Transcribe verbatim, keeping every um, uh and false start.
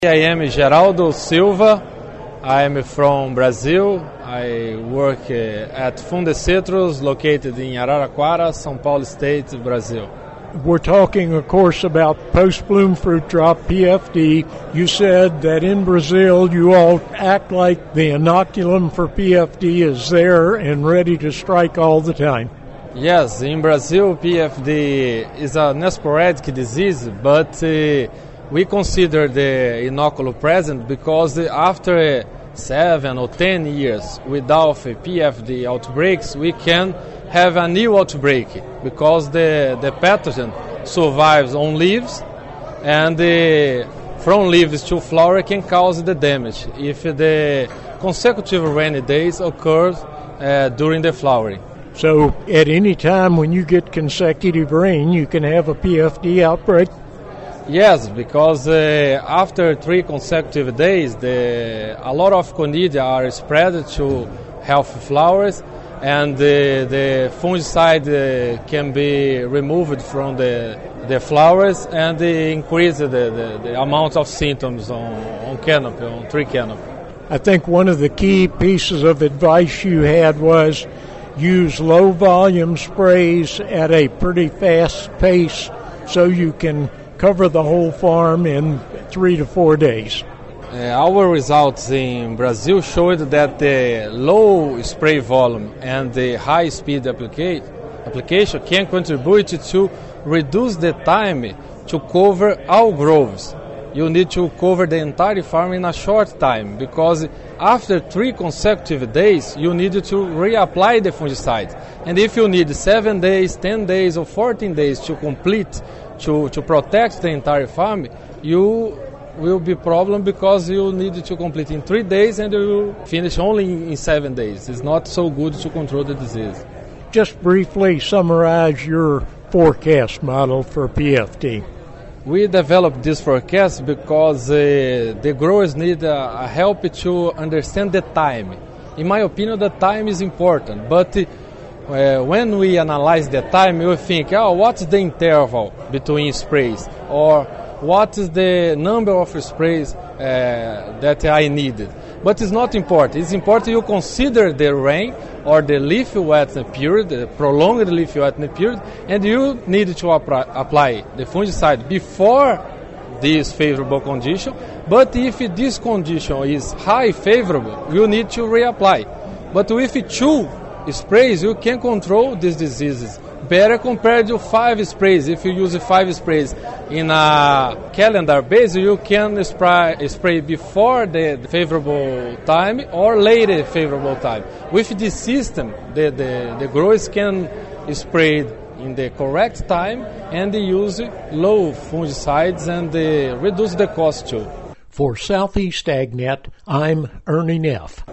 I am Geraldo Silva. I am from Brazil. I work uh, at Fundecitrus, located in Araraquara, São Paulo State, Brazil. We're talking, of course, about post-bloom fruit drop, P F D. You said that in Brazil you all act like the inoculum for P F D is there and ready to strike all the time. Yes, in Brazil P F D is a sporadic disease, but uh, we consider the inoculum present because after seven or ten years without P F D outbreaks, we can have a new outbreak because the, the pathogen survives on leaves, and the, from leaves to flower can cause the damage if the consecutive rainy days occur uh, during the flowering. So at any time when you get consecutive rain, you can have a P F D outbreak? Yes, because uh, after three consecutive days, the, a lot of conidia are spread to healthy flowers, and the, the fungicide uh, can be removed from the, the flowers and uh, increase the, the, the amount of symptoms on, on canopy, on tree canopy. I think one of the key pieces of advice you had was use low volume sprays at a pretty fast pace so you can cover the whole farm in three to four days. Uh, our results in Brazil showed that the low spray volume and the high speed applica- application can contribute to reduce the time to cover all groves. You need to cover the entire farm in a short time, because after three consecutive days you need to reapply the fungicide. And if you need seven days, ten days or fourteen days to complete, to, to protect the entire farm, you will be problem because you need to complete in three days and you finish only in seven days. It's not so good to control the disease. Just briefly summarize your forecast model for P F D. We developed this forecast because uh, the growers need a, a help to understand the time. In my opinion, the time is important, but uh, when we analyze the time, we think, oh, what's the interval between sprays, or what is the number of sprays uh, that I needed. But it's not important. It's important you consider the rain or the leaf wetness period, the prolonged leaf wetness period, and you need to apply, apply the fungicide before this favorable condition. But if this condition is high favorable, you need to reapply. But with two sprays, you can control these diseases better compared to five sprays. If you use five sprays in a calendar base, you can spray, spray before the favorable time or later favorable time. With this system, the, the, the growers can spray in the correct time and use low fungicides and uh, reduce the cost too. For Southeast AgNet, I'm Ernie Neff.